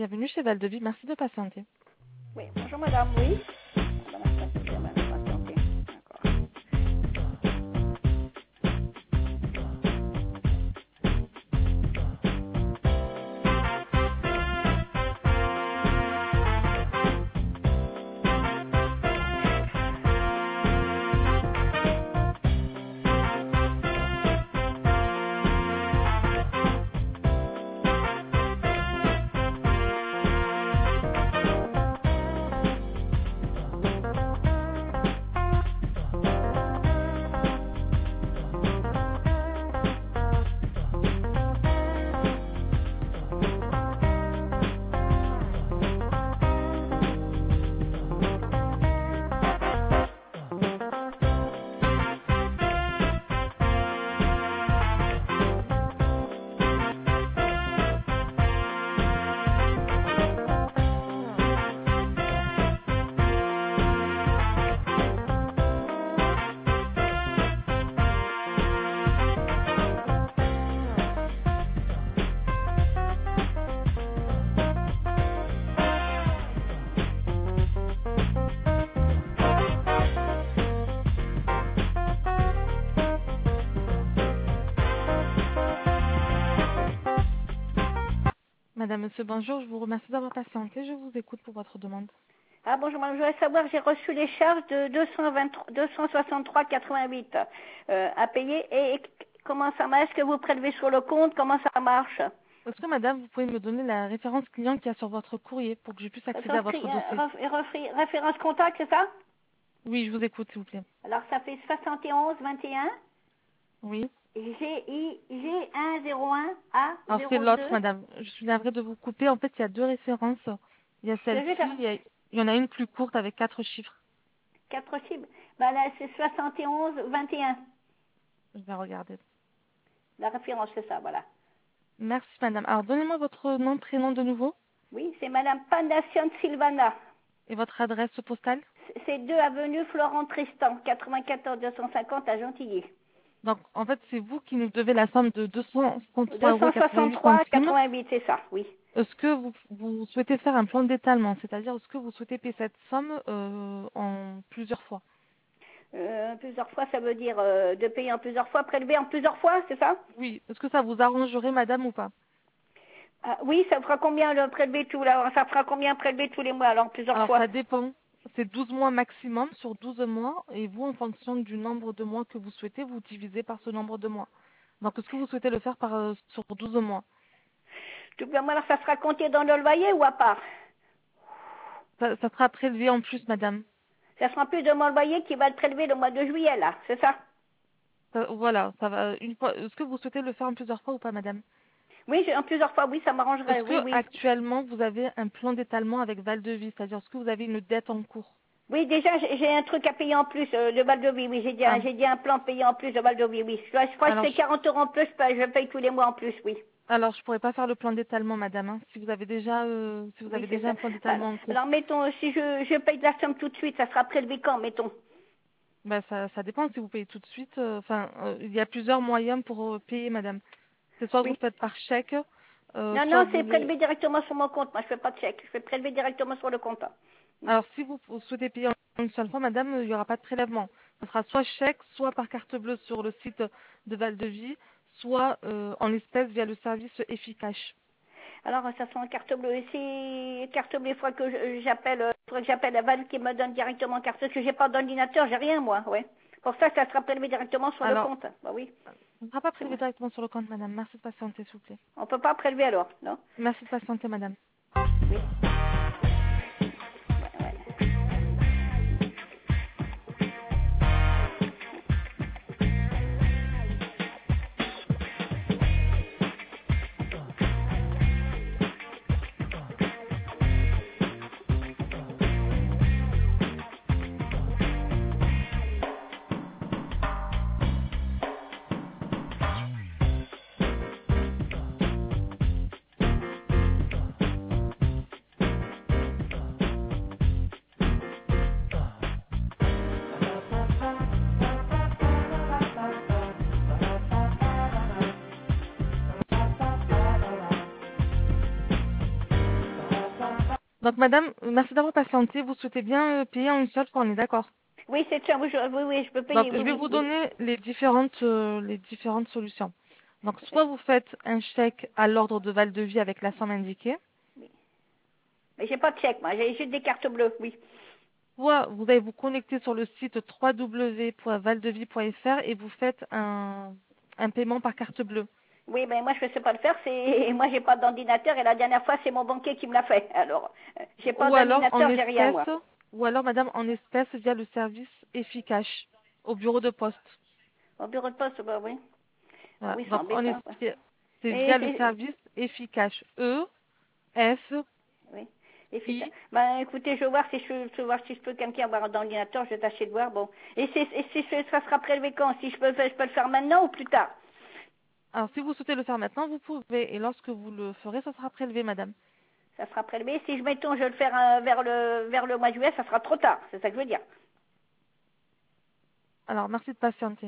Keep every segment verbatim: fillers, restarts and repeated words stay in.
Bienvenue chez Val de Vie, merci de patienter. Oui, bonjour madame, oui. Madame, madame, patientez. D'accord. Madame, monsieur, bonjour, je vous remercie d'avoir patienté, je vous écoute pour votre demande. Ah bonjour madame, je voudrais savoir, j'ai reçu les charges de deux cent vingt-trois, deux cent soixante-trois virgule quatre-vingt-huit euh, à payer et, et comment ça marche? Est-ce que vous prélevez sur le compte? Comment ça marche? Est-ce que madame, vous pouvez me donner la référence client qu'il y a sur votre courrier pour que je puisse accéder à Référence, votre dossier? euh, réfé- référence contact, c'est ça? Oui, je vous écoute, s'il vous plaît. Alors ça fait soixante et onze vingt et un Oui. G I G un zéro un A Alors c'est zéro l'autre, deux. madame. Je suis navrée de vous couper. En fait, il y a deux références. Il y a Je vais celle-ci, faire il y, a- il y en a une plus courte avec quatre chiffres. quatre cibles. Bah là c'est soixante et onze vingt et un. Je vais regarder. La référence c'est ça, voilà. Merci, madame. Alors, donnez-moi votre nom, prénom de nouveau Oui, c'est madame Pandacion Silvana. et votre adresse postale. C'est deux avenue Florent Tristan, quatre-vingt-quatorze deux cent cinquante à Gentilly. Donc, en fait, c'est vous qui nous devez la somme de deux cent soixante-trois euros quatre-vingt-huit deux cent soixante-trois centimes. quatre-vingt-huit, c'est ça, oui. Est-ce que vous, vous souhaitez faire un plan d'étalement, c'est-à-dire est-ce que vous souhaitez payer cette somme euh, en plusieurs fois? Euh, plusieurs fois, ça veut dire euh, de payer en plusieurs fois, prélever en plusieurs fois, c'est ça? Oui. Est-ce que ça vous arrangerait, madame, ou pas? Ah, oui, ça fera combien le prélever tout là? Ça fera combien prélever tous les mois alors plusieurs Alors, fois? ça dépend. C'est douze mois maximum sur douze mois, et vous, en fonction du nombre de mois que vous souhaitez, vous divisez par ce nombre de mois. Donc, est-ce que vous souhaitez le faire par, euh, sur douze mois? Tout le mois, alors ça sera compté dans le loyer ou à part? Ça, ça sera prélevé en plus, madame. Ça sera plus de mon loyer qui va être prélevé le mois de juillet là, c'est ça? Ça- voilà, ça va. Une fois. Est-ce que vous souhaitez le faire en plusieurs fois ou pas, madame? Oui, j'ai- en plusieurs fois, oui, ça m'arrangerait, Est-ce oui, que oui. actuellement vous avez un plan d'étalement avec Val de Vie, c'est-à-dire est-ce que vous avez une dette en cours? Oui, déjà, j'ai j'ai un truc à payer en plus euh, de Val-de-Vie, oui, j'ai dit, Ah, un- j'ai dit un plan payé en plus de Val-de-Vie, oui. Je, dois- je crois que alors c'est quarante euros en plus, je paye, je paye tous les mois en plus, oui. alors je pourrais pas faire le plan d'étalement, madame, hein, si vous avez déjà euh, si vous Oui, avez c'est déjà ça. un plan Alors, d'étalement en cours. alors, mettons, si je, je paye de la somme tout de suite, ça sera prélevé quand, mettons? Ben ça ça dépend si vous payez tout de suite. euh, Enfin, euh, il y a plusieurs moyens pour euh, payer, madame. C'est soit vous le Oui. faites par chèque, euh, Non, soit non, vous c'est le. prélevé directement sur mon compte. Moi, je fais pas de chèque. Je fais prélever directement sur le compte. Alors si vous, vous souhaitez payer en une seule fois, madame, il n'y aura pas de prélèvement. Ce sera soit chèque, soit par carte bleue sur le site de Val de Vie, soit euh, en espèces via le service efficace. Alors, ça sera en carte bleue. Et si carte bleue, il faudra que je- j'appelle, euh, il faudra que j'appelle la Val qui me donne directement carte. Parce que j'ai pas d'ordinateur, j'ai rien, moi, ouais. Pour ça, ça sera prélevé directement sur le Alors, compte. Bah oui. on ne sera pas C'est prélevé moi. directement sur le compte, madame. Merci de patienter, s'il vous plaît. On peut pas prélever alors, non? Merci de patienter, madame. Oui. Ouais, ouais. Donc, madame, merci d'avoir patienté. Vous souhaitez bien euh, payer en une seule fois, on est d'accord? Oui, c'est ça, oui, je, oui, oui, je peux payer, Donc, je oui, vais oui, vous oui. donner les différentes, euh, les différentes solutions. Donc, soit vous faites un chèque à l'ordre de Val-de-Vie avec la somme indiquée, Oui. Mais j'ai pas de chèque, moi, j'ai juste des cartes bleues, oui. soit vous allez vous connecter sur le site w w w point valdevie point f r et vous faites un, un paiement par carte bleue. Oui, mais moi je ne sais pas le faire, c'est moi j'ai pas d'ordinateur et la dernière fois c'est mon banquier qui me l'a fait. Alors, euh, j'ai pas Ou alors en d'ordinateur, j'ai rien moi. espèces, ou alors, madame, en espèces via le service efficace au bureau de poste. Au bureau de poste, bah oui. Ah Voilà. oui, c'est Donc, en embêtant. Ouais. espèces, c'est Et via le c'est, service efficace. E, F, oui. Et c'est ça. I. Ben écoutez, je vais voir si je, peux- je vais voir si je peux quelqu'un avoir un ordinateur, je vais tâcher de voir. Bon. Et c'est, et si je- ça sera prélevé quand? Si je peux, le faire- je peux le faire maintenant ou plus tard? Alors, si vous souhaitez le faire maintenant, vous pouvez. Et lorsque vous le ferez, ça sera prélevé, madame. Ça sera prélevé. Si je mettons, je vais le faire euh, vers le vers le mois de juillet, ça sera trop tard. C'est ça que je veux dire. Alors, merci de patienter.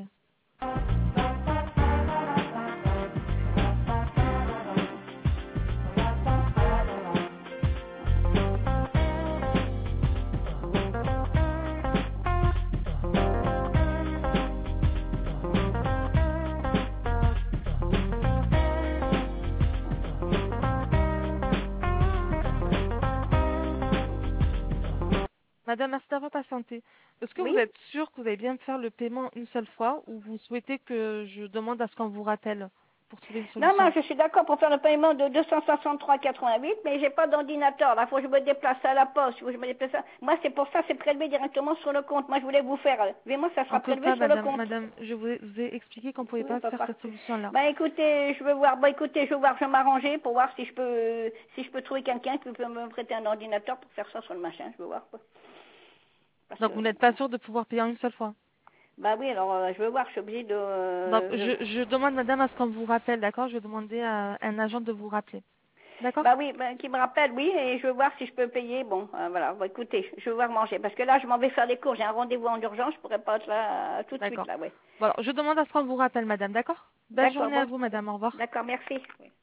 Madame, merci d'avoir patienté. Est-ce que vous Oui. êtes sûre que vous allez bien faire le paiement une seule fois ou vous souhaitez que je demande à ce qu'on vous rappelle pour trouver une Non, non, solution? je suis d'accord pour faire le paiement de deux cent soixante-trois virgule quatre-vingt-huit, mais j'ai pas d'ordinateur. Là, il faut que je me déplace à la poste. Faut que je me déplace à- Moi, c'est pour ça, c'est prélevé directement sur le compte. Moi, je voulais vous faire. Mais moi, ça On sera ne peut prélevé pas, sur le madame. compte. Madame, je vous ai, vous ai expliqué qu'on ne pouvait Oui, pas faire papa. cette solution-là. Bah écoutez, je vais voir. Bah écoutez, je vais voir, je vais m'arranger pour voir si je peux, si je peux trouver quelqu'un qui peut me prêter un ordinateur pour faire ça sur le machin. Je vais voir quoi. Parce que, Donc, vous n'êtes pas sûr de pouvoir payer en une seule fois. bah oui, alors euh, je vais voir. Je suis obligée de. Donc, euh, je, je demande, madame, à ce qu'on vous rappelle, d'accord? Je vais demander à un agent de vous rappeler. D'accord? Bah oui, bah, qui me rappelle, oui, et je veux voir si je peux payer. Bon, euh, voilà, bah, écoutez, je vais voir manger, parce que là, je m'en vais faire des cours, j'ai un rendez-vous en urgence, je pourrais pas être là euh, tout de suite, D'accord. là, ouais. Bon, alors, je demande à ce qu'on vous rappelle, madame, d'accord? Belle D'accord, journée à bon, vous, madame. Au revoir. d'accord, merci. Oui.